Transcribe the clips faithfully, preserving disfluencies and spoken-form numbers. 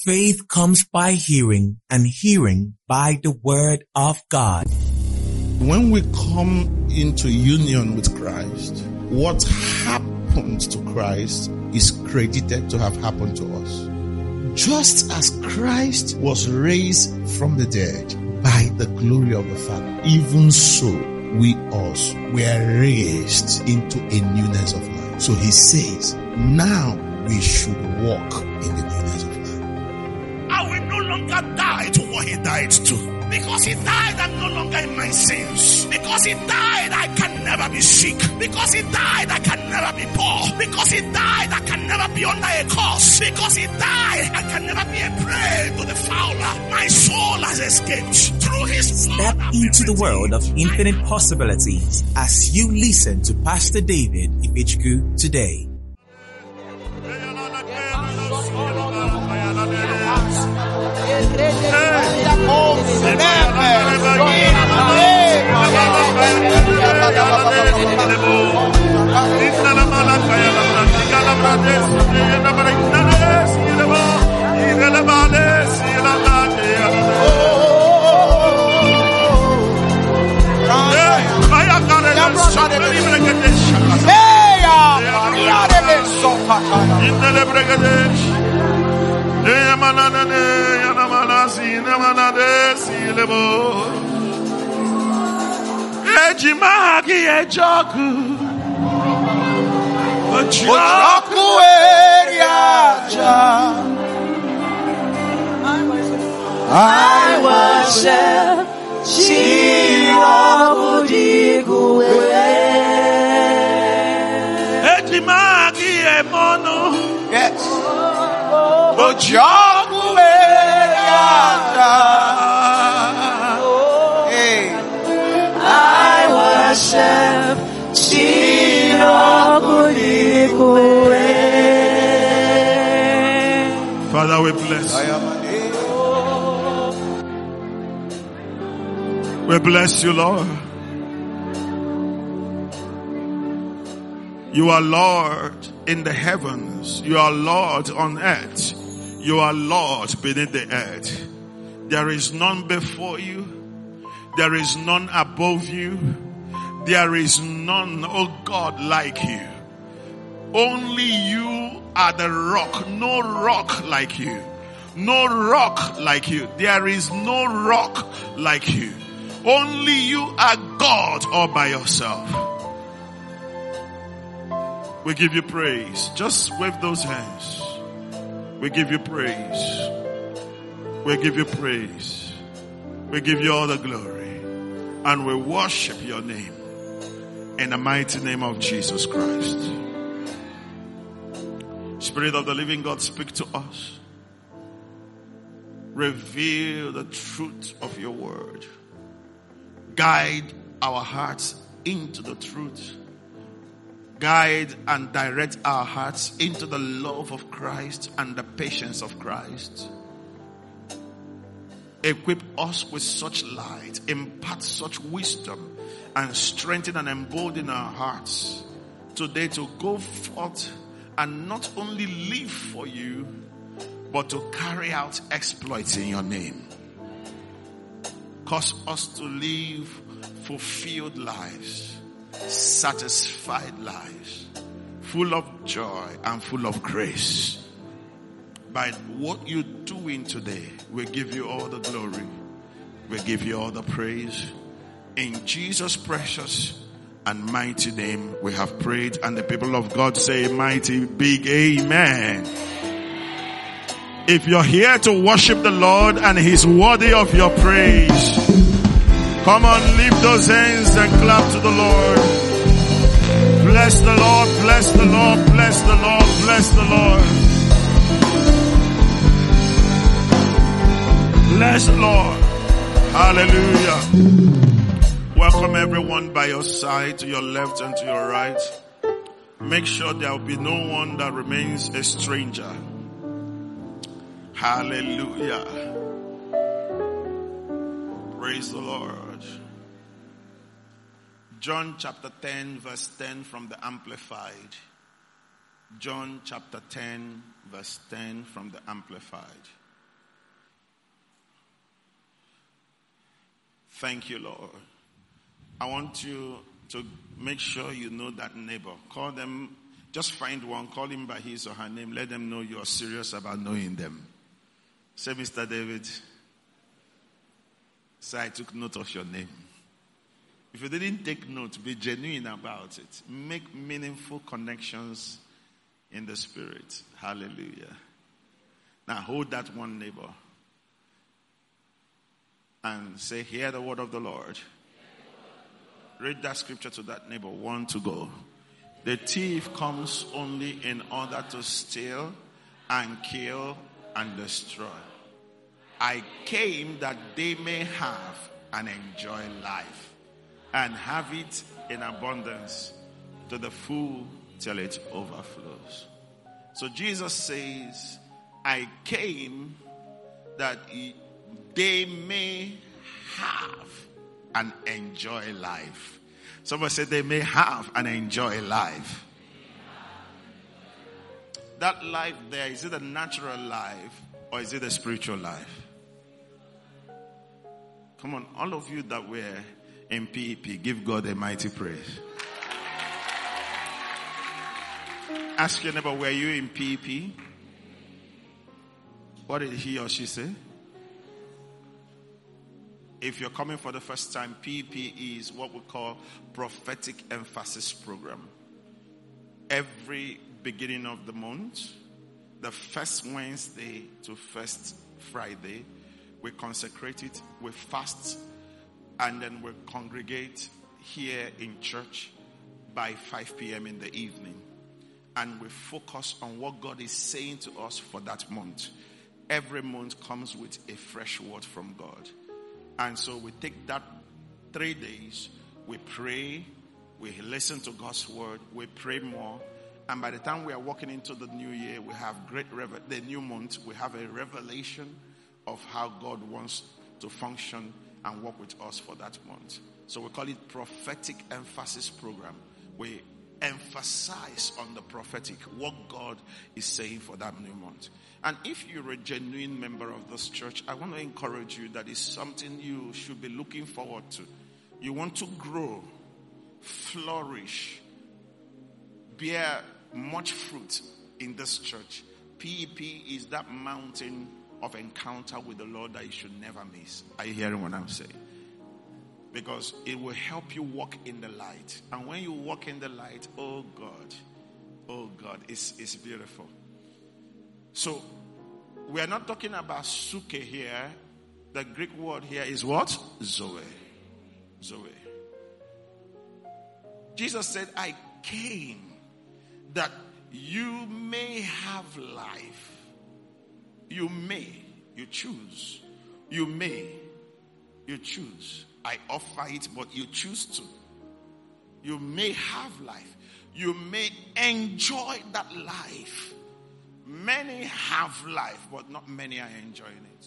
Faith comes by hearing, and hearing by the word of God. When we come into union with Christ, what happens to Christ is credited to have happened to us. Just as Christ was raised from the dead by the glory of the Father, even so we also were raised into a newness of life. So he says, now we should walk in the newness of life. I will no longer die to what he died to. Because he died, I'm no longer in my sins. Because he died, I can never be sick. Because he died, I can never be poor. Because he died, I can never be under a curse. Because he died, I can never be a prey to the fowler. My soul has escaped through his blood. Step into the world of infinite possibilities as you listen to Pastor David Ifechukwu today. Ejimagi ejoku Ojoku eriaja I worship Shirabudigwe Ejimagi emono Yes Ojoku eriaja Worship Father, we bless you. We bless you, Lord. You are Lord in the heavens. You are Lord on earth. You are Lord beneath the earth. There is none before you. There is none above you. There is none, oh God, like you. Only you are the rock. No rock like you. No rock like you. There is no rock like you. Only you are God all by yourself. We give you praise. Just wave those hands. We give you praise. We give you praise. We give you all the glory. And we worship your name. In the mighty name of Jesus Christ. Spirit of the living God, speak to us. Reveal the truth of your word. Guide our hearts into the truth. Guide and direct our hearts into the love of Christ and the patience of Christ. Equip us with such light. Impart such wisdom. And strengthen and embolden our hearts today to go forth and not only live for you, but to carry out exploits in your name. Cause us to live fulfilled lives, satisfied lives, full of joy and full of grace. By what you're doing today, we give you all the glory. We give you all the praise. In Jesus' precious and mighty name we have prayed, and the people of God say mighty big amen. If you're here to worship the Lord and He's worthy of your praise, come on, lift those hands and clap to the Lord. Bless the Lord, bless the Lord, bless the Lord, bless the Lord. Bless the Lord. Hallelujah. Welcome everyone by your side, to your left and to your right. Make sure there will be no one that remains a stranger. Hallelujah. Praise the Lord. John chapter ten verse ten from the Amplified. John chapter ten verse ten from the Amplified. Thank you, Lord. I want you to make sure you know that neighbor. Call them, just find one, call him by his or her name. Let them know you are serious about knowing them. Say, Mister David, say, I took note of your name. If you didn't take note, be genuine about it. Make meaningful connections in the spirit. Hallelujah. Now hold that one neighbor and say, hear the word of the Lord. Read that scripture to that neighbor. One to go. The thief comes only in order to steal and kill and destroy. I came that they may have and enjoy life and have it in abundance to the full till it overflows. So Jesus says, I came that they may have and enjoy life. Somebody said they may have and enjoy life. That life there, is it a natural life or is it a spiritual life? Come on, all of you that were in P E P, give God a mighty praise. Ask your neighbor, were you in P E P? What did he or she say? If you're coming for the first time, P E P is what we call Prophetic Emphasis Program. Every beginning of the month, the first Wednesday to first Friday, we consecrate it, we fast, and then we congregate here in church by five p.m. in the evening. And we focus on what God is saying to us for that month. Every month comes with a fresh word from God. And so we take that three days, we pray, we listen to God's word, we pray more. And by the time we are walking into the new year, we have great, revel- the new month, we have a revelation of how God wants to function and work with us for that month. So we call it Prophetic Emphasis Program. We emphasize on the prophetic, what God is saying for that new month. And if you're a genuine member of this church, I want to encourage you that it's something you should be looking forward to. You want to grow, flourish, bear much fruit in this church. P E P is that mountain of encounter with the Lord that you should never miss. Are you hearing what I'm saying? Because it will help you walk in the light. And when you walk in the light, oh God, oh God, it's, it's beautiful. So, we are not talking about suke here. The Greek word here is what? Zoe. Zoe. Jesus said, I came that you may have life. You may. You choose. You may. You choose. I offer it, but you choose to. You may have life. You may enjoy that life. Many have life, but not many are enjoying it.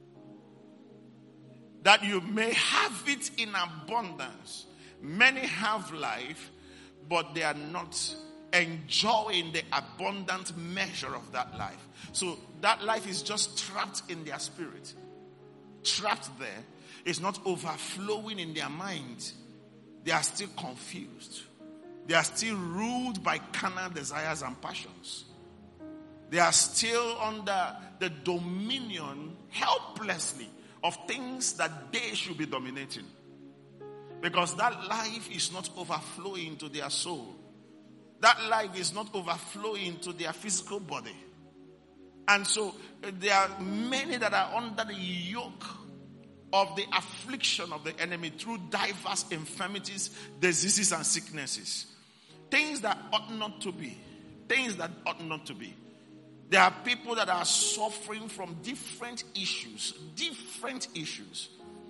That you may have it in abundance. Many have life, but they are not enjoying the abundant measure of that life. So that life is just trapped in their spirit. Trapped there. It's not overflowing in their mind. They are still confused. They are still ruled by carnal desires and passions. They are still under the dominion, helplessly, of things that they should be dominating. Because that life is not overflowing to their soul. That life is not overflowing to their physical body. And so there are many that are under the yoke of the affliction of the enemy through diverse infirmities, diseases, and sicknesses. Things that ought not to be. Things that ought not to be. There are people that are suffering from different issues. Different issues.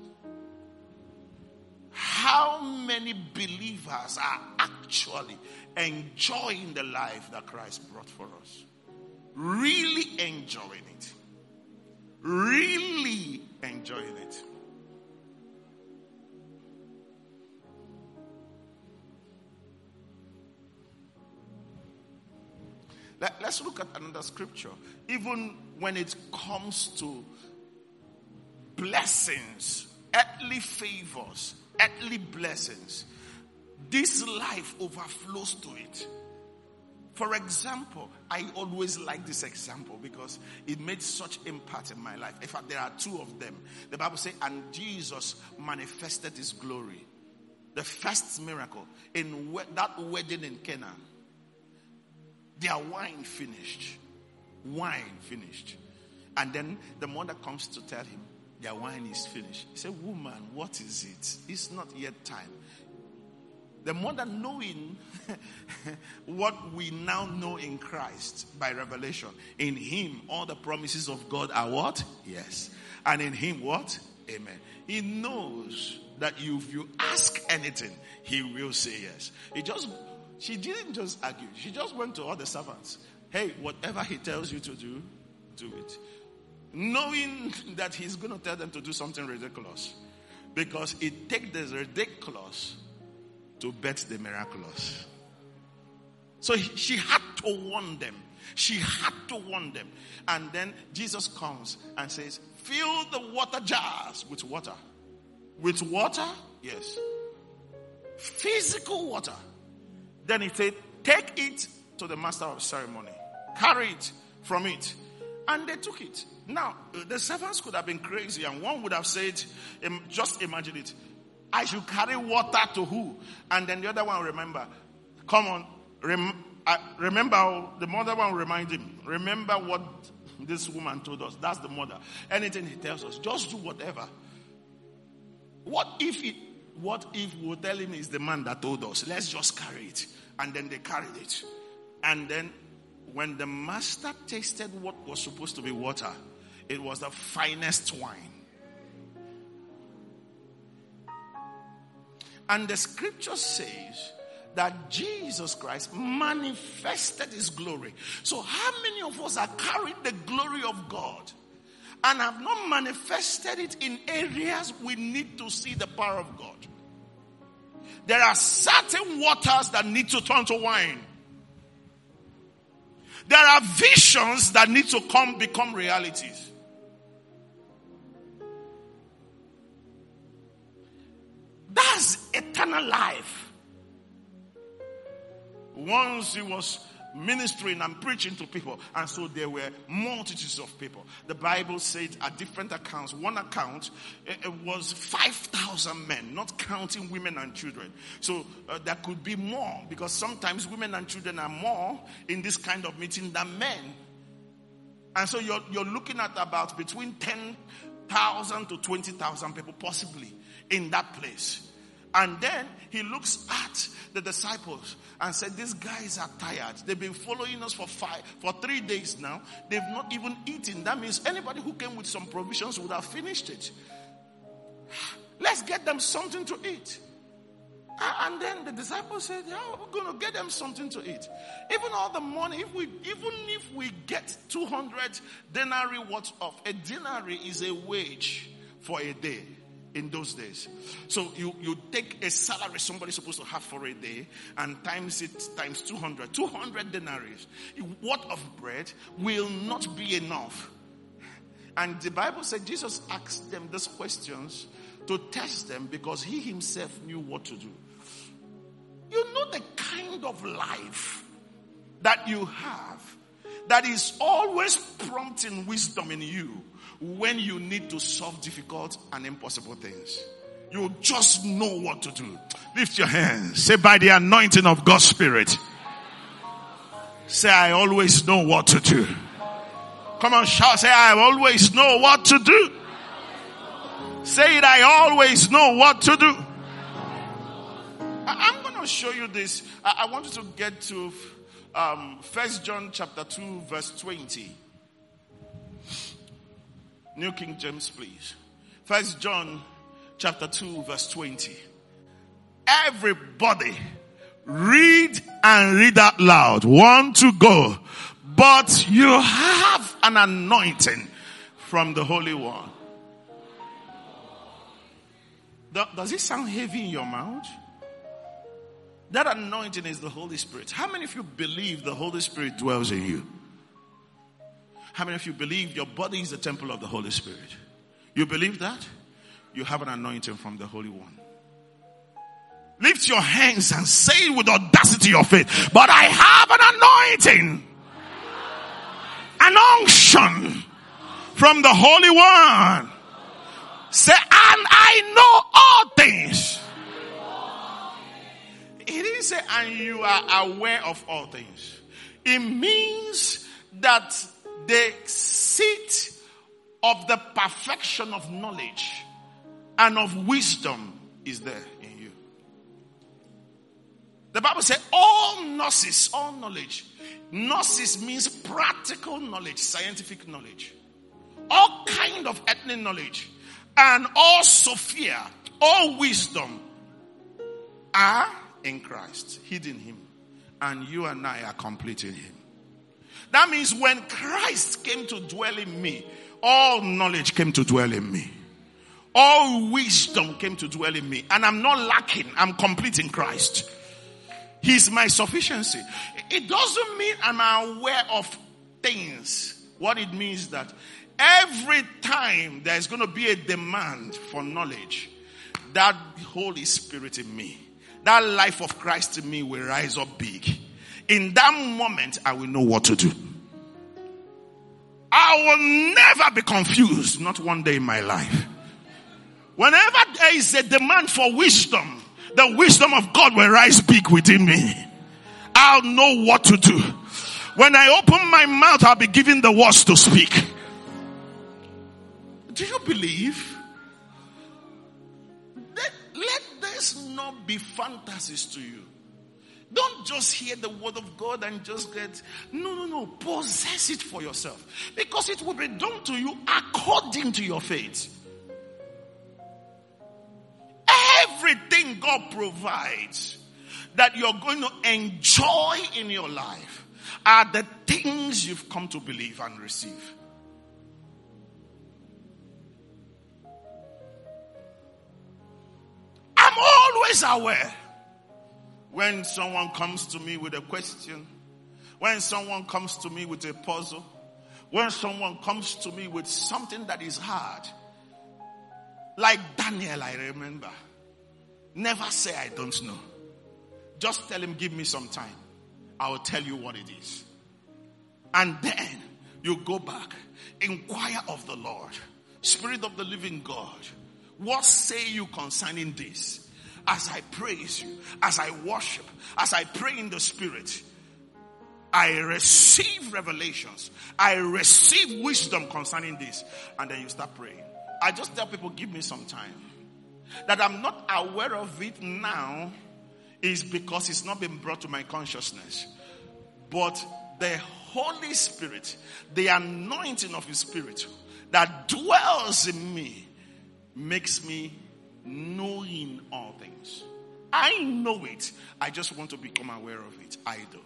How many believers are actually enjoying the life that Christ brought for us? Really enjoying it. Really enjoying it. Let, let's look at another scripture. Even when it comes to blessings earthly favors, earthly blessings, this life overflows to it. For example, I always like this example because it made such impact in my life. In fact, there are two of them. The Bible says, and Jesus manifested his glory. The first miracle in we- that wedding in Cana. Their wine finished. Wine finished. And then the mother comes to tell him, their wine is finished. He said, woman, what is it? It's not yet time. The mother, knowing what we now know in Christ by revelation, in him all the promises of God are what? Yes. And in him what? Amen. He knows that if you ask anything, he will say yes. He just, she didn't just argue. She just went to all the servants. Hey, whatever he tells you to do, do it. Knowing that he's going to tell them to do something ridiculous. Because it takes the ridiculous to bet the miraculous. So he, she had to warn them. She had to warn them. And then Jesus comes and says, fill the water jars with water. With water? Yes. Physical water. Then he said, take it to the master of ceremony. Carry it from it. And they took it. Now, the servants could have been crazy, and one would have said, just imagine it. I should carry water to who? And then the other one, remember, come on, rem, uh, remember, the mother one remind him, remember what this woman told us. That's the mother. Anything he tells us, just do whatever. What if it, what if we'll tell him it's the man that told us? Let's just carry it. And then they carried it. And then when the master tasted what was supposed to be water, it was the finest wine. And the scripture says that Jesus Christ manifested his glory. So how many of us are carrying the glory of God and have not manifested it in areas we need to see the power of God? There are certain waters that need to turn to wine. There are visions that need to come become realities. That's eternal life. Once he was ministering and preaching to people, and so there were multitudes of people. The Bible said at different accounts, one account it was five thousand men, not counting women and children. So uh, there could be more, because sometimes women and children are more in this kind of meeting than men. And so you're, you're looking at about between ten thousand to twenty thousand people possibly in that place. And then he looks at the disciples and said, these guys are tired. They've been following us for five, for three days now. They've not even eaten. That means anybody who came with some provisions would have finished it. Let's get them something to eat. And then the disciples said, yeah, we're going to get them something to eat. Even all the money, if we, even if we get two hundred denarii worth of, a denarii is a wage for a day. In those days. So you, you take a salary somebody's supposed to have for a day and times it times two hundred. two hundred denarii. What of bread will not be enough. And the Bible said Jesus asked them these questions to test them because he himself knew what to do. You know the kind of life that you have that is always prompting wisdom in you. When you need to solve difficult and impossible things, you just know what to do. Lift your hands. Say, by the anointing of God's Spirit. Say, I always know what to do. Come on, shout. Say, I always know what to do. Say it, I always know what to do. I'm going to show you this. I want you to get to um, First John chapter two, verse twenty. New King James, please. First John chapter two, verse twenty. Everybody read and read out loud. One to go. But you have an anointing from the Holy One. Does it sound heavy in your mouth? That anointing is the Holy Spirit. How many of you believe the Holy Spirit dwells in you? How many of you believe your body is the temple of the Holy Spirit? You believe that? you have an anointing from the Holy One. Lift your hands and say it with audacity of faith. But I have an anointing, an unction from the Holy One. Say, and I know all things. He didn't say, and you are aware of all things. It means that the seat of the perfection of knowledge and of wisdom is there in you. The Bible says all gnosis, all knowledge. Gnosis means practical knowledge, scientific knowledge. All kind of ethnic knowledge. And all Sophia, all wisdom are in Christ, hidden him. And you and I are complete in him. That means when Christ came to dwell in me, all knowledge came to dwell in me. All wisdom came to dwell in me. And I'm not lacking. I'm complete in Christ. He's my sufficiency. It doesn't mean I'm aware of things. What it means that every time there's going to be a demand for knowledge, that Holy Spirit in me, that life of Christ in me will rise up big. In that moment, I will know what to do. I will never be confused, not one day in my life. Whenever there is a demand for wisdom, the wisdom of God will rise big within me. I'll know what to do. When I open my mouth, I'll be given the words to speak. Do you believe? Let, let this not be fantasies to you. Don't just hear the word of God and just get, no, no, no, possess it for yourself. Because it will be done to you according to your faith. Everything God provides that you're going to enjoy in your life are the things you've come to believe and receive. I'm always aware when someone comes to me with a question, when someone comes to me with a puzzle, when someone comes to me with something that is hard. Like Daniel, I remember. Never say I don't know. Just tell him, give me some time. I will tell you what it is. And then you go back, inquire of the Lord, Spirit of the living God. What say you concerning this? As I praise you, as I worship, as I pray in the Spirit, I receive revelations. I receive wisdom concerning this. And then you start praying. I just tell people, give me some time. That I'm not aware of it now is because it's not been brought to my consciousness. But the Holy Spirit, the anointing of His Spirit that dwells in me, makes me knowing all things. I know it. I just want to become aware of it. I do.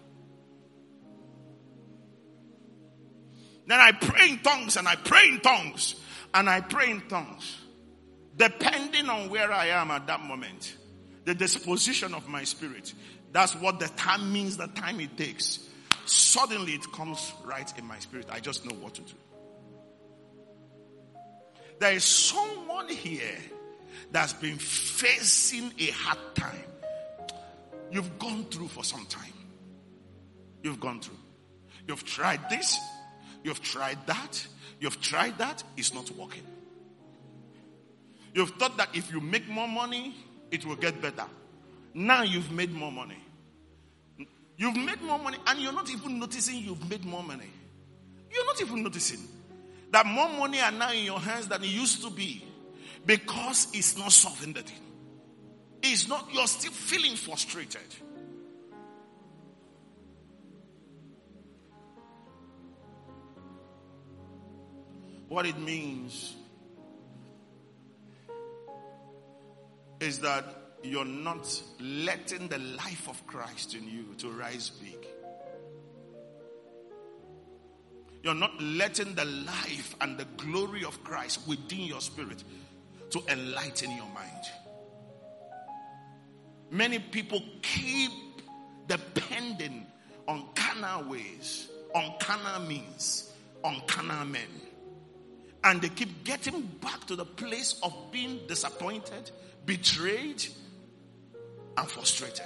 Then I pray in tongues and I pray in tongues and I pray in tongues. Depending on where I am at that moment, the disposition of my spirit, that's what the time means, the time it takes. Suddenly it comes right in my spirit. I just know what to do. There is someone here that's been facing a hard time. You've gone through for some time. You've gone through. You've tried this. You've tried that. You've tried that. It's not working. You've thought that if you make more money, it will get better. Now you've made more money. You've made more money and you're not even noticing you've made more money. You're not even noticing that more money are now in your hands than it used to be. Because it's not solving the thing. It's not, you're still feeling frustrated. What it means is that you're not letting the life of Christ in you to rise big. You're not letting the life and the glory of Christ within your spirit to enlighten your mind. Many people keep depending on carnal ways, on carnal means, on carnal men. And they keep getting back to the place of being disappointed, betrayed, and frustrated.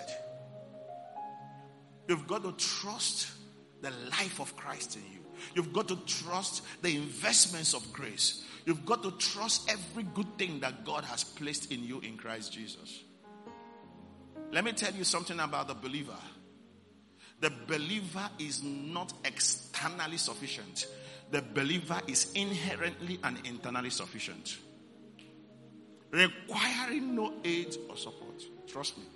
You've got to trust the life of Christ in you. You've got to trust the investments of grace. You've got to trust every good thing that God has placed in you in Christ Jesus. Let me tell you something about the believer. The believer is not externally sufficient. The believer is inherently and internally sufficient, requiring no aid or support. Trust me.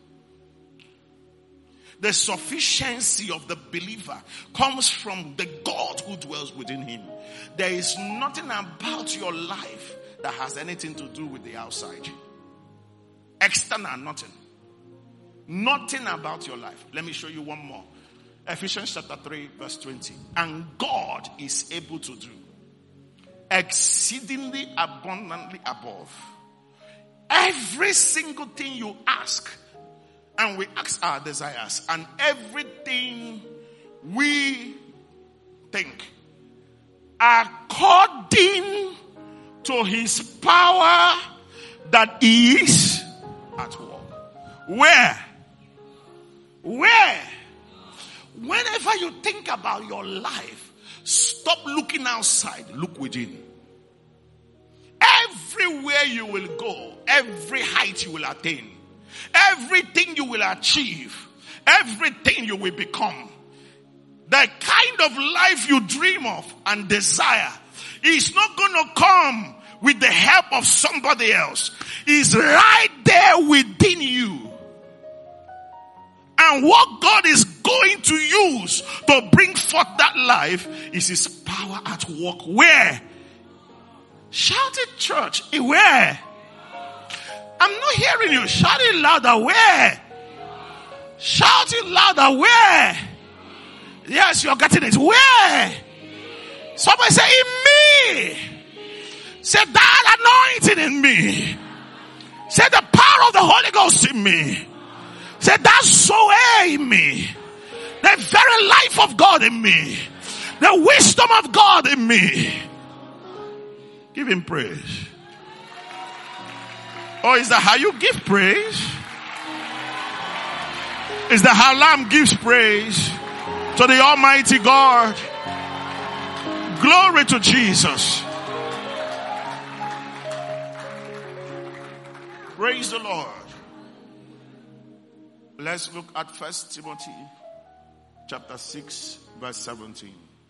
The sufficiency of the believer comes from the God who dwells within him. There is nothing about your life that has anything to do with the outside. External, nothing. Nothing about your life. Let me show you one more. Ephesians chapter three verse twenty. And God is able to do exceedingly abundantly above every single thing you ask. And we ask our desires, and everything we think, according to his power that is at work. Where? Where? Whenever you think about your life, stop looking outside, look within. Everywhere you will go, every height you will attain, everything you will achieve, everything you will become, the kind of life you dream of and desire is not going to come with the help of somebody else. It's right there within you. And what God is going to use to bring forth that life is his power at work. Where? Shout it, church. Where? I'm not hearing you. Shout it louder. Where? Shout it louder. Where? Yes, you're getting it. Where? Somebody say, in me. Say, that anointing in me. Say, the power of the Holy Ghost in me. Say, that Zoe in me. The very life of God in me. The wisdom of God in me. Give him praise. Or is that how you give praise? Is that how Lamb gives praise to the Almighty God? Glory to Jesus. Praise the Lord. Let's look at First Timothy chapter six verse seventeen.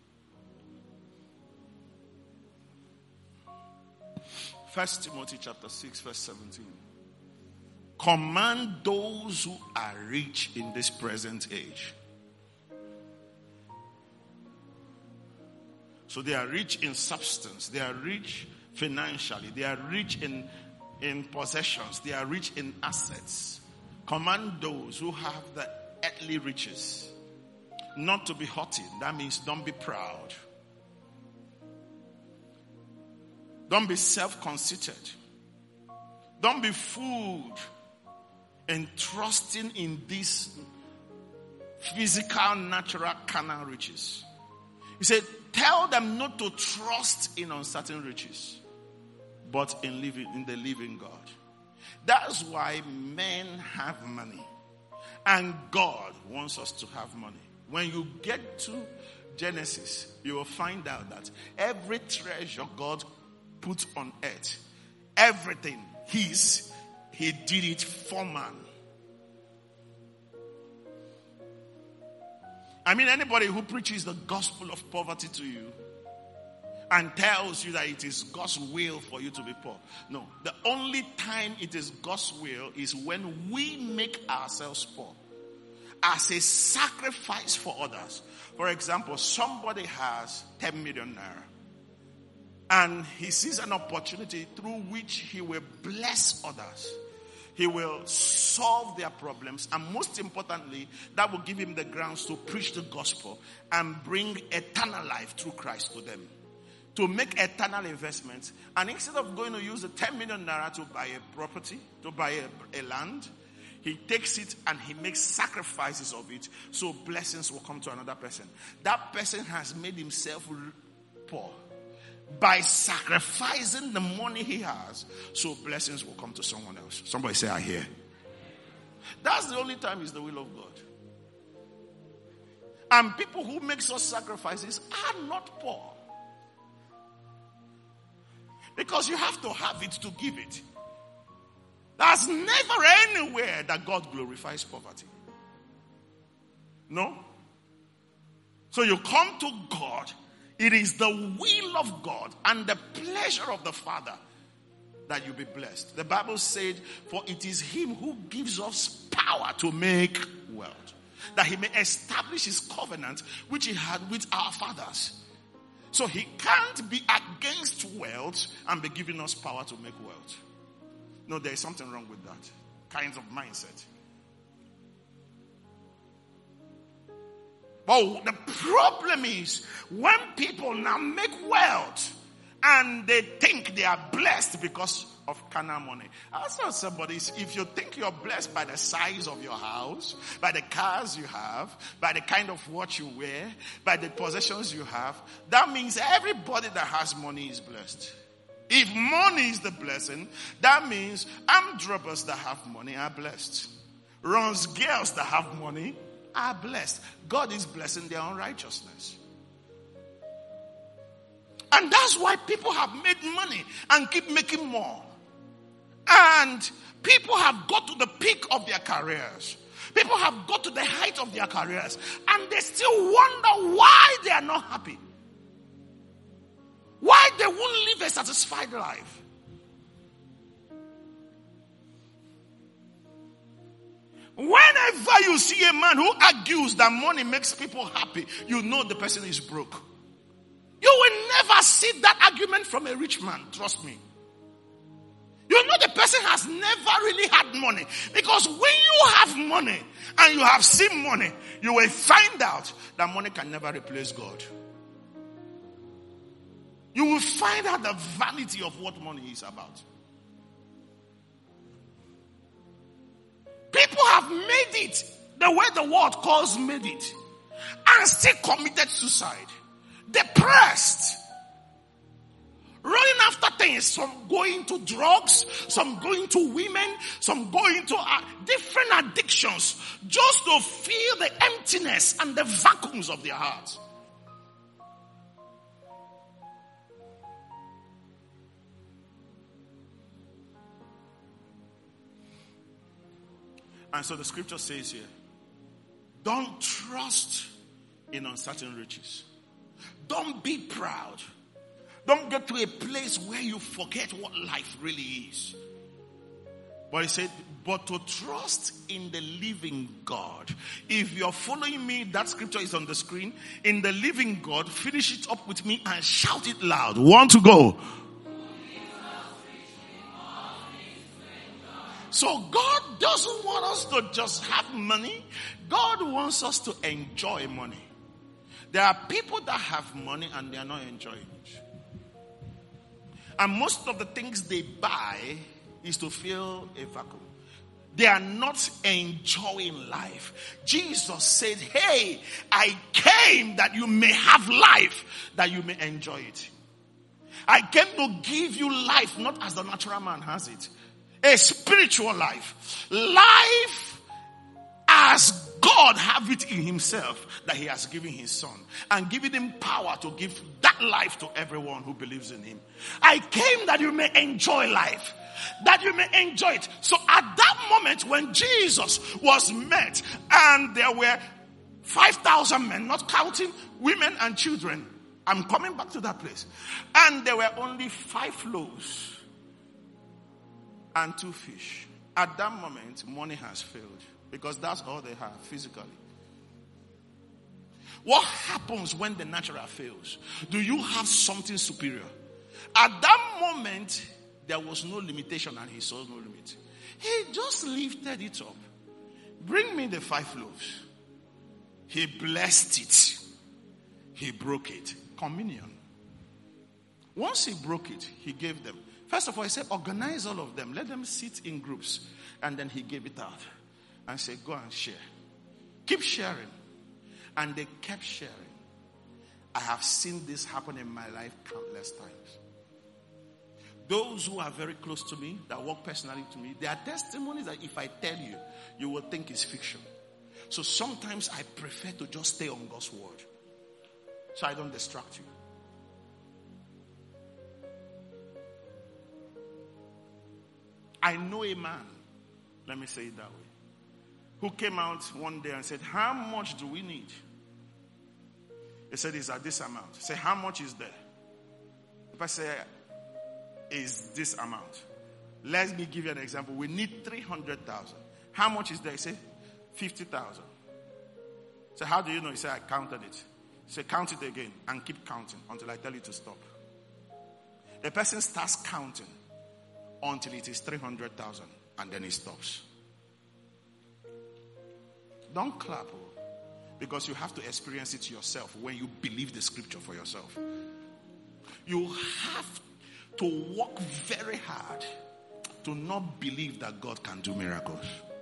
First Timothy chapter six verse seventeen. Command those who are rich in this present age. So they are rich in substance. They are rich financially. They are rich in, in possessions. They are rich in assets. Command those who have the earthly riches not to be haughty. That means don't be proud. Don't be self-conceited. Don't be fooled in trusting in these physical, natural, carnal riches. He said, tell them not to trust in uncertain riches, but in living in the living God. That's why men have money. And God wants us to have money. When you get to Genesis, you will find out that every treasure God put on earth, everything his, he did it for man. I mean, anybody who preaches the gospel of poverty to you and tells you that it is God's will for you to be poor. No, the only time it is God's will is when we make ourselves poor as a sacrifice for others. For example, somebody has ten million naira and he sees an opportunity through which he will bless others. He will solve their problems, and most importantly, that will give him the grounds to preach the gospel and bring eternal life through Christ to them. To make eternal investments. And instead of going to use the ten million naira to buy a property, to buy a, a land, he takes it and he makes sacrifices of it so blessings will come to another person. That person has made himself poor. by sacrificing the money he has, so blessings will come to someone else. Somebody say, I hear. That's the only time it's the will of God. And people who make such sacrifices are not poor. Because you have to have it to give it. There's never anywhere that God glorifies poverty. No? So you come to God. It is the will of God and the pleasure of the Father that you be blessed. The Bible said, for it is him who gives us power to make wealth, that he may establish his covenant which he had with our fathers. So he can't be against wealth and be giving us power to make wealth. No, there is something wrong with that kind of mindset. But the problem is when people now make wealth and they think they are blessed because of carnal money. I saw somebody, if you think you're blessed by the size of your house, by the cars you have, by the kind of watch you wear, by the possessions you have, that means everybody that has money is blessed. If money is the blessing, that means armed robbers that have money are blessed. Ron's girls that have money are blessed. God is blessing their unrighteousness. And that's why people have made money and keep making more. And people have got to the peak of their careers. People have got to the height of their careers. And they still wonder why they are not happy. Why they won't live a satisfied life. Whenever you see a man who argues that money makes people happy, you know the person is broke. You will never see that argument from a rich man, trust me. You know the person has never really had money. Because when you have money and you have seen money, you will find out that money can never replace God. You will find out the vanity of what money is about. People have made it the way the world calls made it and still committed suicide. Depressed. Running after things. Some going to drugs, some going to women, some going to uh, different addictions just to feel the emptiness and the vacuums of their hearts. And so the scripture says here, don't trust in uncertain riches. Don't be proud. Don't get to a place where you forget what life really is. But he said, but to trust in the living God. If you're following me, that scripture is on the screen. In the living God, finish it up with me and shout it loud. One to go. So God doesn't want us to just have money. God wants us to enjoy money. There are people that have money and they are not enjoying it. And most of the things they buy is to fill a vacuum. They are not enjoying life. Jesus said, hey, I came that you may have life, that you may enjoy it. I came to give you life, not as the natural man has it. A spiritual life. Life as God have it in himself, that he has given his son. And given him power to give that life to everyone who believes in him. I came that you may enjoy life. That you may enjoy it. So at that moment when Jesus was met and there were five thousand men, not counting women and children. I'm coming back to that place. And there were only five loaves and two fish. At that moment, money has failed. Because that's all they have physically. What happens when the natural fails? Do you have something superior? At that moment, there was no limitation and he saw no limit. He just lifted it up. Bring me the five loaves. He blessed it. He broke it. Communion. Once he broke it, he gave them. First of all, he said, organize all of them. Let them sit in groups. And then he gave it out. And said, go and share. Keep sharing. And they kept sharing. I have seen this happen in my life countless times. Those who are very close to me, that work personally to me, there are testimonies that if I tell you, you will think it's fiction. So sometimes I prefer to just stay on God's word, so I don't distract you. I know a man, let me say it that way, who came out one day and said, how much do we need? He said, it's at this amount. I said, how much is there? If I say, is this amount? Let me give you an example. We need three hundred thousand. How much is there? He said, fifty thousand. So how do you know? He said, I counted it. He said, count it again and keep counting until I tell you to stop. The person starts counting until it is three hundred thousand and then he stops. Don't clap, because you have to experience it yourself when you believe the scripture for yourself. You have to work very hard to not believe that God can do miracles.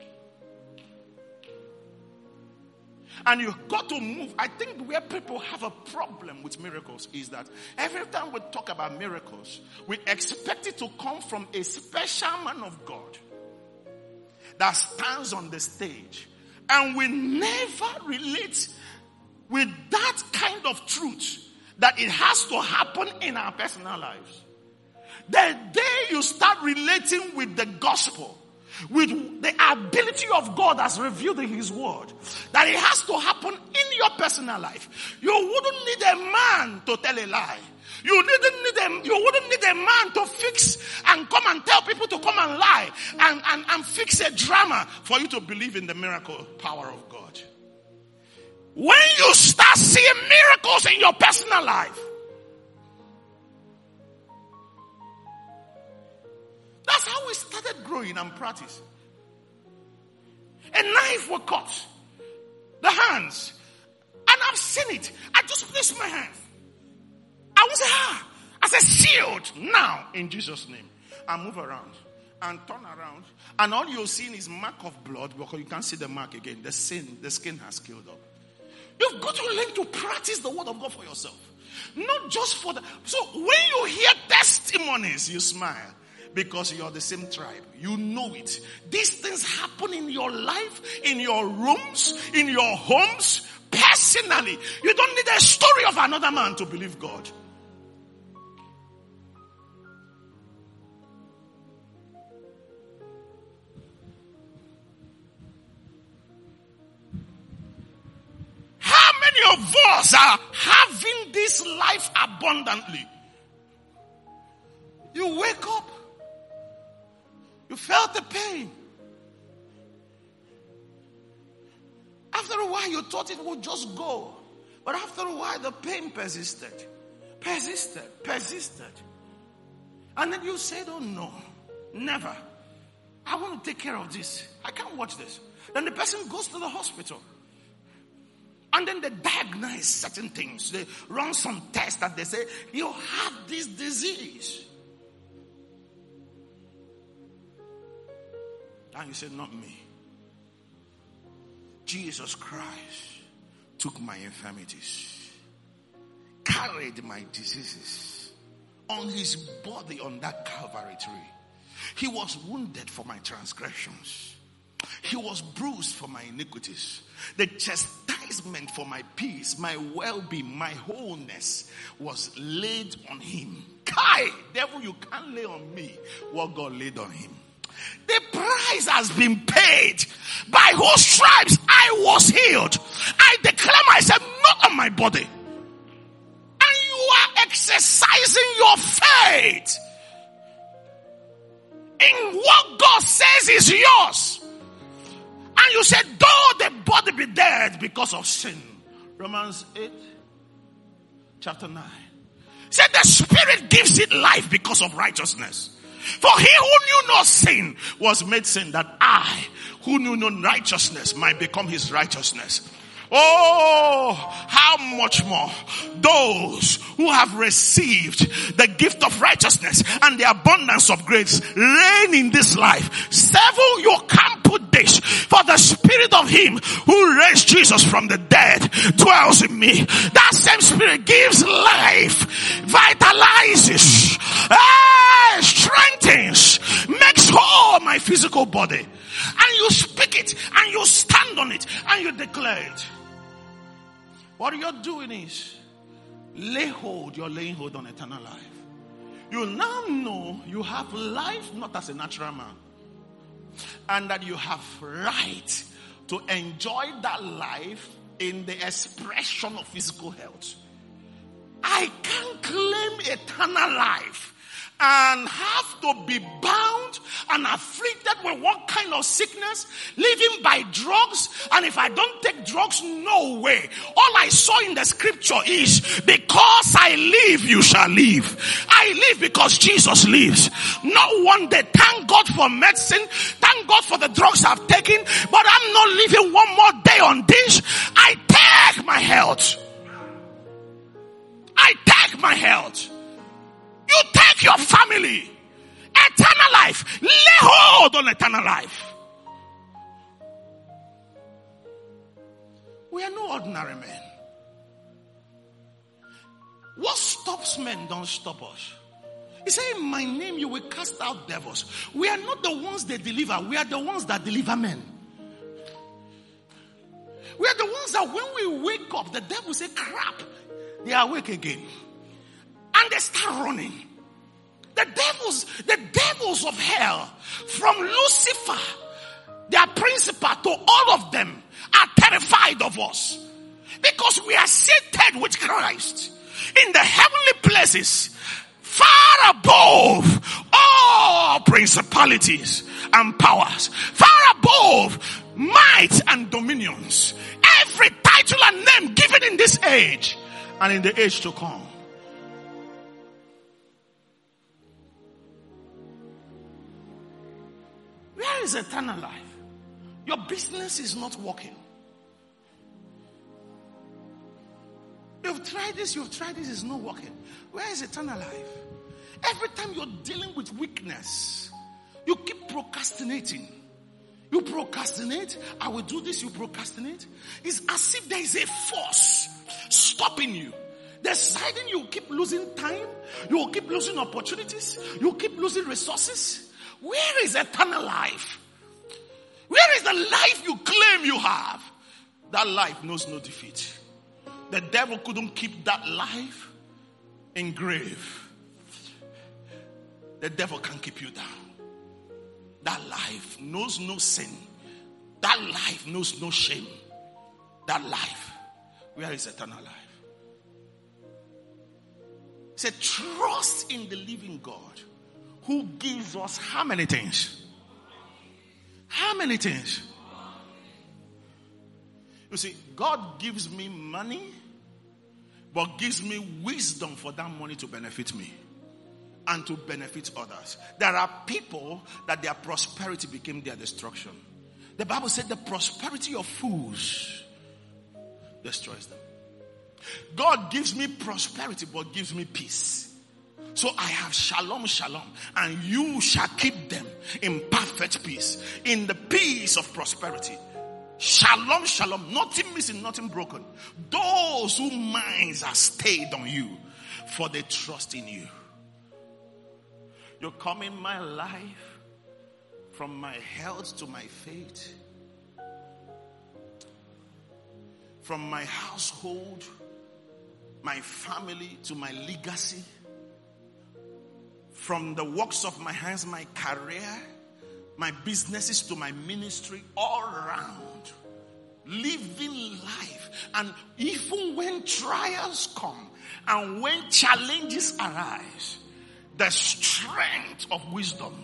And you've got to move. I think where people have a problem with miracles is that every time we talk about miracles, we expect it to come from a special man of God that stands on the stage. And we never relate with that kind of truth that it has to happen in our personal lives. The day you start relating with the gospel, with the ability of God as revealed in his word, that it has to happen in your personal life, you wouldn't need a man to tell a lie. You didn't need a, you wouldn't need a man to fix and come and tell people to come and lie and, and, and fix a drama for you to believe in the miracle power of God. When you start seeing miracles in your personal life, that's how we started growing and practice. A knife was cut, the hands, and I've seen it. I just placed my hand. I was ah, I said sealed now in Jesus' name. And move around and turn around, and all you're seeing is mark of blood because you can't see the mark again. The sin, the skin has killed up. You've got to learn to practice the word of God for yourself, not just for the. So when you hear testimonies, you smile. Because you're the same tribe. You know it. These things happen in your life, in your rooms, in your homes, personally. You don't need a story of another man to believe God. How many of us are having this life abundantly? You wake up. You felt the pain. After a while, you thought it would just go. But after a while, the pain persisted. Persisted. Persisted. And then you said, oh no, never. I want to take care of this. I can't watch this. Then the person goes to the hospital. And then they diagnose certain things. They run some tests and they say, you have this disease. And you said, not me. Jesus Christ took my infirmities, carried my diseases on his body on that Calvary tree. He was wounded for my transgressions. He was bruised for my iniquities. The chastisement for my peace, my well-being, my wholeness was laid on him. Kai, devil, you can't lay on me what God laid on him. The price has been paid. By whose stripes I was healed. I declare myself not on my body. And you are exercising your faith in what God says is yours. And you said, though the body be dead because of sin. Romans eight, chapter nine. Said the spirit gives it life because of righteousness. For he who knew no sin was made sin, that I, who knew no righteousness, might become his righteousness. Oh, how much more those who have received the gift of righteousness and the abundance of grace reign in this life. Seven, you can't put this. For the spirit of him who raised Jesus from the dead dwells in me. That same spirit gives life, vitalizes, ah, strengthens, makes whole my physical body. And you speak it, and you stand on it, and you declare it. What you're doing is lay hold, you're laying hold on eternal life. You now know you have life not as a natural man, and that you have right to enjoy that life in the expression of physical health. I can't claim eternal life and have to be bound and afflicted with what kind of sickness, living by drugs, and if I don't take drugs, no way. All I saw in the scripture is, because I live, you shall live. I live because Jesus lives. Not one day. Thank God for medicine. Thank God for the drugs I've taken, but I'm not living one more day on this. I take my health. I take my health. You take your family. Eternal life. Lay hold on eternal life. We are no ordinary men. What stops men don't stop us. He said, in my name you will cast out devils. We are not the ones that deliver. We are the ones that deliver men. We are the ones that when we wake up, the devil say, crap, they are awake again. And they start running. The devils, the devils of hell, from Lucifer, their principal, to all of them, are terrified of us. Because we are seated with Christ in the heavenly places, far above all principalities and powers, far above might and dominions, every title and name given in this age and in the age to come. Where is eternal life? Your business is not working. You've tried this, you've tried this, it's not working. Where is eternal life? Every time you're dealing with weakness, you keep procrastinating. You procrastinate, I will do this, you procrastinate. It's as if there is a force stopping you. Deciding you keep losing time, you will keep losing opportunities, you will keep losing resources. Where is eternal life? Where is the life you claim you have? That life knows no defeat. The devil couldn't keep that life in grave. The devil can't keep you down. That life knows no sin. That life knows no shame. That life, where is eternal life? He said, trust in the living God who gives us how many things? How many things? You see, God gives me money, but gives me wisdom for that money to benefit me and to benefit others. There are people that their prosperity became their destruction. The Bible said the prosperity of fools destroys them. God gives me prosperity, but gives me peace. So I have shalom, shalom, and you shall keep them in perfect peace, in the peace of prosperity. Shalom, shalom, nothing missing, nothing broken. Those whose minds are stayed on you, for they trust in you. You come in my life, from my health to my faith, from my household, my family to my legacy, from the works of my hands, my career, my businesses to my ministry, all around, living life. And even when trials come and when challenges arise, the strength of wisdom,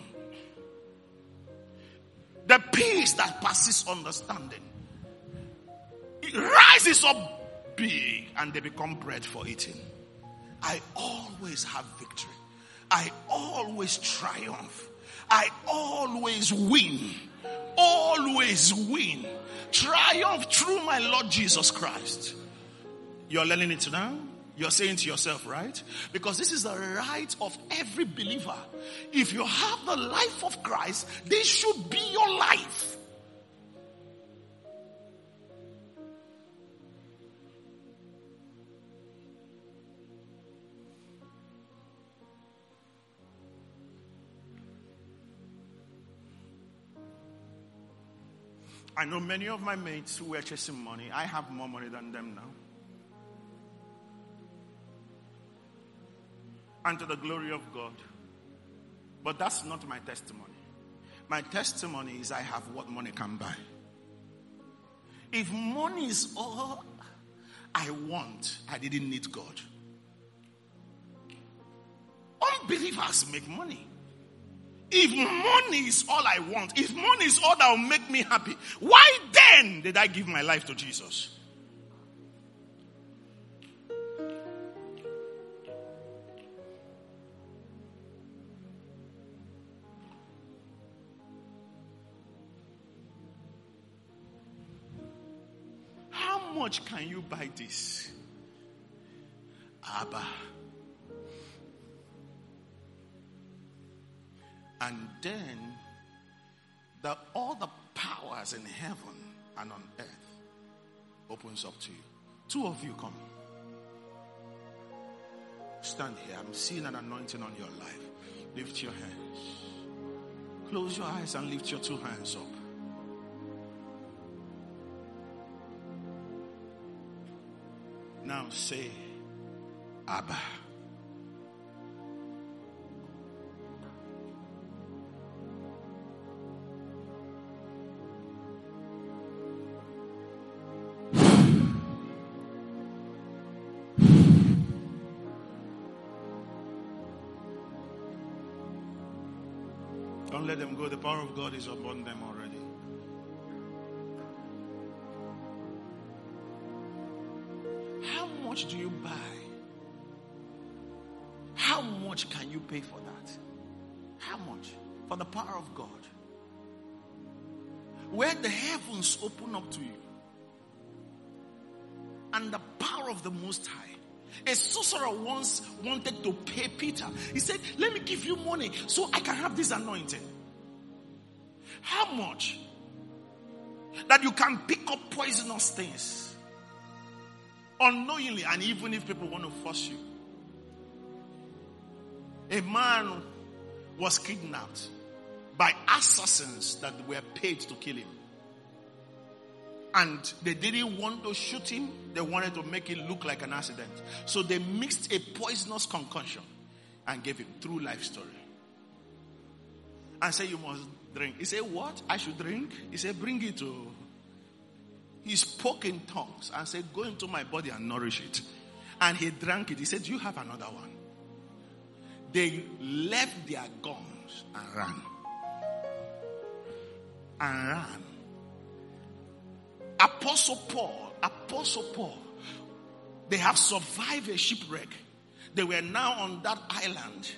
the peace that passes understanding, it rises up big and they become bread for eating. I always have victory. I always triumph. I always win. Always win. Triumph through my Lord Jesus Christ. You're learning it now? You're saying to yourself, right? Because this is the right of every believer. If you have the life of Christ, this should be your life. I know many of my mates who were chasing money. I have more money than them now. And to the glory of God. But that's not my testimony. My testimony is I have what money can buy. If money is all I want, I didn't need God. Unbelievers make money. If money is all I want, if money is all that will make me happy, why then did I give my life to Jesus? How much can you buy this? Abba. And then the, all the powers in heaven and on earth opens up to you. Two of you come. Stand here. I'm seeing an anointing on your life. Lift your hands. Close your eyes and lift your two hands up. Now say, Abba. Don't let them go. The power of God is upon them already. How much do you buy? How much can you pay for that? How much? For the power of God. Where the heavens open up to you. And the power of the Most High. A sorcerer once wanted to pay Peter. He said, let me give you money so I can have this anointing. How much? That you can pick up poisonous things. Unknowingly, and even if people want to force you. A man was kidnapped by assassins that were paid to kill him. And they didn't want to shoot him. They wanted to make it look like an accident. So they mixed a poisonous concoction and gave him true life story. And said, you must drink. He said, what? I should drink? He said, bring it to. He spoke in tongues and said, go into my body and nourish it. And he drank it. He said, do you have another one? They left their guns and ran. And ran. Apostle Paul, Apostle Paul, they have survived a shipwreck. They were now on that island.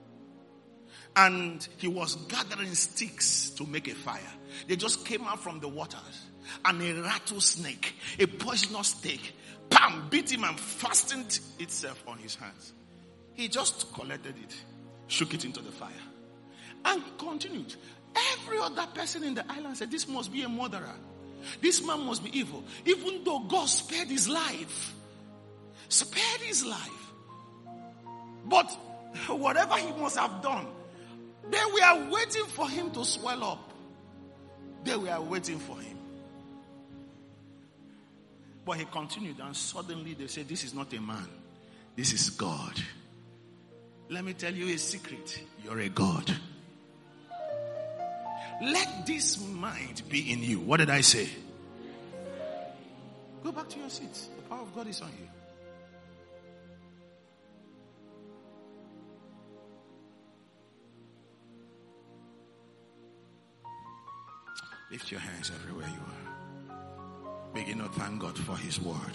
And he was gathering sticks to make a fire. They just came out from the waters. And a rattlesnake, a poisonous snake, bam, beat him and fastened itself on his hands. He just collected it, shook it into the fire. And he continued. Every other person in the island said, this must be a murderer. This man must be evil. Even though God spared his life. Spared his life. But whatever he must have done, they were waiting for him to swell up. They were waiting for him. But he continued, and suddenly they said, this is not a man. This is God. Let me tell you a secret. You're a God. Let this mind be in you. What did I say? Go back to your seats. The power of God is on you. Lift your hands everywhere you are. Begin to thank God for His word.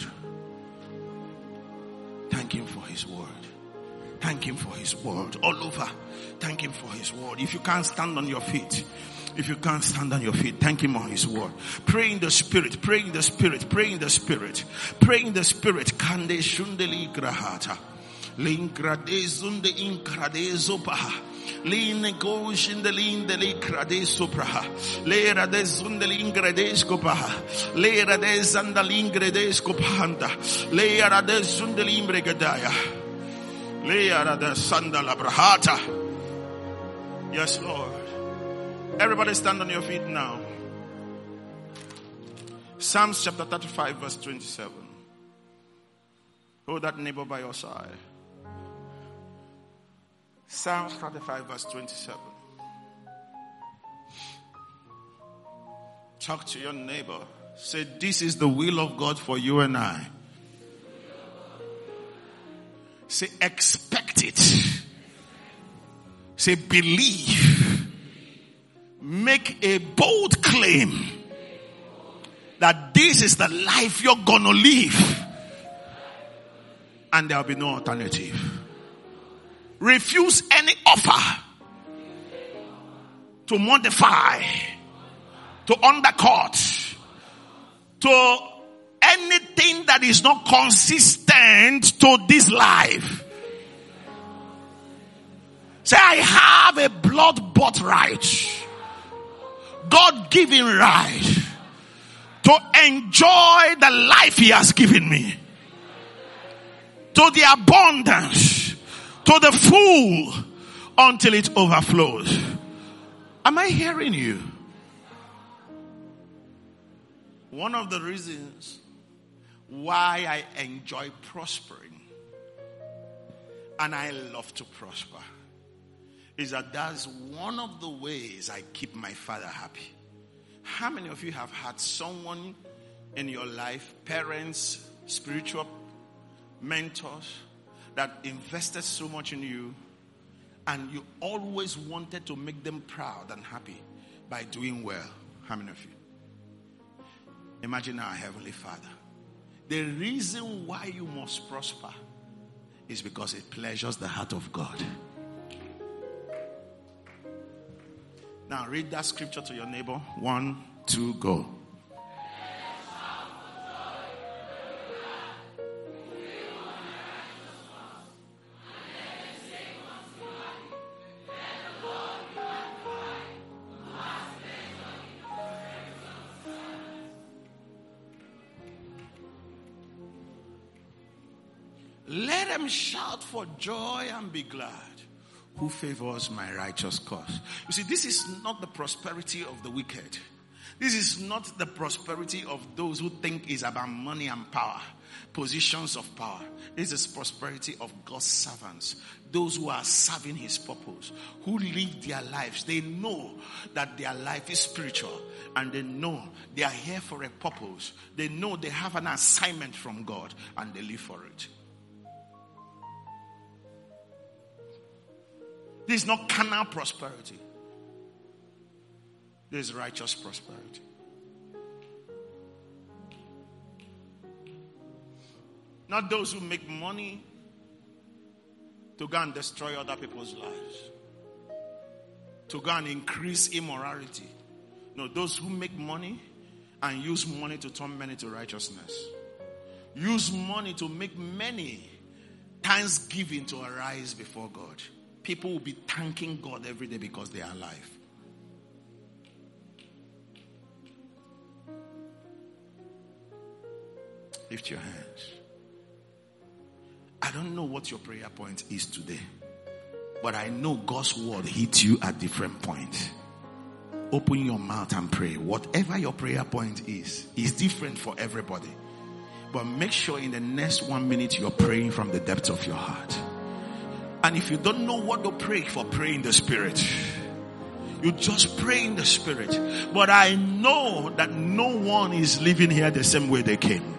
Thank Him for His word. Thank Him for His word. All over. Thank Him for His word. If you can't stand on your feet, if you can't stand on your feet, thank Him on His word. Pray in the Spirit. Pray in the Spirit. Pray in the Spirit. Pray in the Spirit. Kande shundeli grahata. Linkrade zunde inkrade zopaha. Line gosh in the lean de likrade sopraha. Lera de zunde lingrade scopaha. Lera de zandalingre scopanda. Lera de zundelimbre gadaya. Lera de sandala brahata. Yes, Lord. Everybody stand on your feet now. Psalms chapter thirty-five verse twenty-seven. Hold that neighbor by your side. Psalms thirty-five verse twenty-seven. Talk to your neighbor. Say, this is the will of God for you and I. Say, expect it. Say, believe. Make a bold claim that this is the life you're gonna live. And there'll be no alternative. Refuse any offer to modify, to undercut, to anything that is not consistent to this life. Say, I have a blood-bought right, God-given right to enjoy the life He has given me, to the abundance, to the full, until it overflows. Am I hearing you? One of the reasons why I enjoy prospering and I love to prosper is that that's one of the ways I keep my Father happy. How many of you have had someone in your life, parents, spiritual mentors, that invested so much in you and you always wanted to make them proud and happy by doing well? How many of you? Imagine our Heavenly Father. The reason why you must prosper is because it pleasures the heart of God. Now read that scripture to your neighbor. One, two, go. Let them shout for joy and be glad who favors my righteous cause. You see, this is not the prosperity of the wicked. This is not the prosperity of those who think is about money and power, positions of power. This is prosperity of God's servants, those who are serving His purpose, who live their lives. They know that their life is spiritual and they know they are here for a purpose. They know they have an assignment from God and they live for it. This is not carnal prosperity. This is righteous prosperity. Not those who make money to go and destroy other people's lives, to go and increase immorality. No, those who make money and use money to turn many to righteousness. Use money to make many thanksgiving to arise before God. People will be thanking God every day because they are alive. Lift your hands. I don't know what your prayer point is today, but I know God's word hits you at different points. Open your mouth and pray. Whatever your prayer point is, is different for everybody. But make sure in the next one minute you're praying from the depths of your heart. And if you don't know what to pray for, pray in the Spirit. You just pray in the Spirit. But I know that no one is living here the same way they came.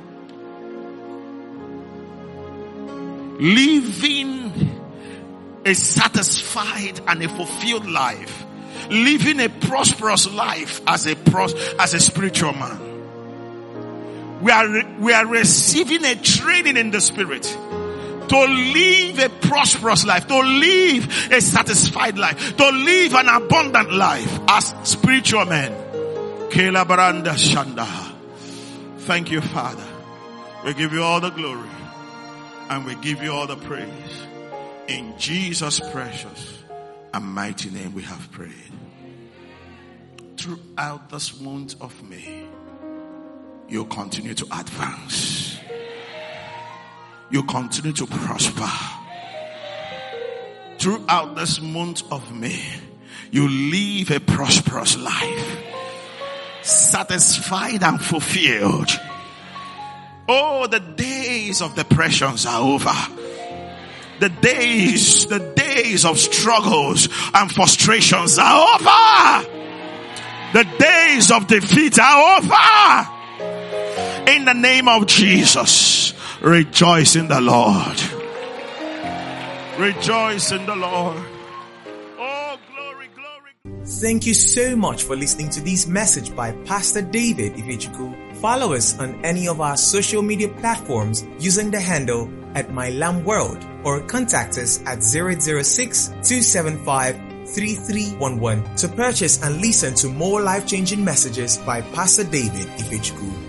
Living a satisfied and a fulfilled life. Living a prosperous life as a pros- as a spiritual man. We are, re- we are receiving a training in the Spirit. To live a prosperous life, to live a satisfied life, to live an abundant life as spiritual men. Kela Baranda Shanda. Thank you, Father. We give you all the glory and we give you all the praise. In Jesus' precious and mighty name we have prayed. Throughout this month of May, you'll continue to advance. You continue to prosper. Throughout this month of May, you live a prosperous life. satisfied and fulfilled. Oh, the days of depressions are over. The days, the days of struggles and frustrations are over. The days of defeat are over. In the name of Jesus, rejoice in the Lord. Rejoice in the Lord. Oh, glory, glory. Thank you so much for listening to this message by Pastor David Ifechukwu. Follow us on any of our social media platforms using the handle at My Lamb World, or contact us at zero zero six, two seven five, three three one one to purchase and listen to more life-changing messages by Pastor David Ifechukwu.